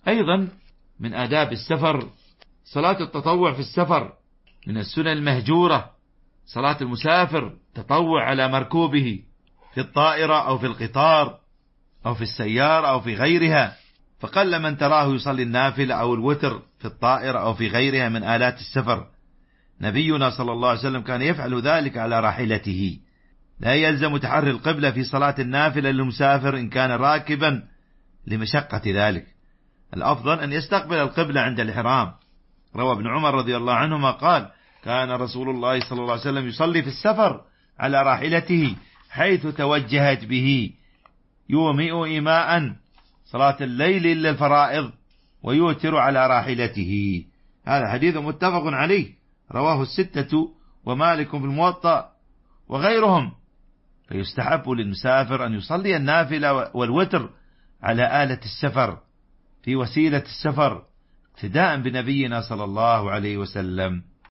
أيضا من آداب السفر صلاة التطوع في السفر، من السنن المهجورة صلاة المسافر تطوع على مركوبه في الطائرة أو في القطار أو في السيارة أو في غيرها، فقل من تراه يصلي النافلة أو الوتر في الطائرة أو في غيرها من آلات السفر. نبينا صلى الله عليه وسلم كان يفعل ذلك على راحلته. لا يلزم تحري القبلة في صلاة النافلة للمسافر إن كان راكبا لمشقة ذلك، الأفضل أن يستقبل القبلة عند الإحرام. روى ابن عمر رضي الله عنهما قال: كان رسول الله صلى الله عليه وسلم يصلي في السفر على راحلته حيث توجهت به، يومئ إيماء صلاة الليل إلا الفرائض، ويوتر على راحلته. هذا حديث متفق عليه، رواه الستة ومالك في الموطأ وغيرهم. فيستحب للمسافر أن يصلي النافلة والوتر على آلة السفر في وسيلة السفر، اقتداء بنبينا صلى الله عليه وسلم.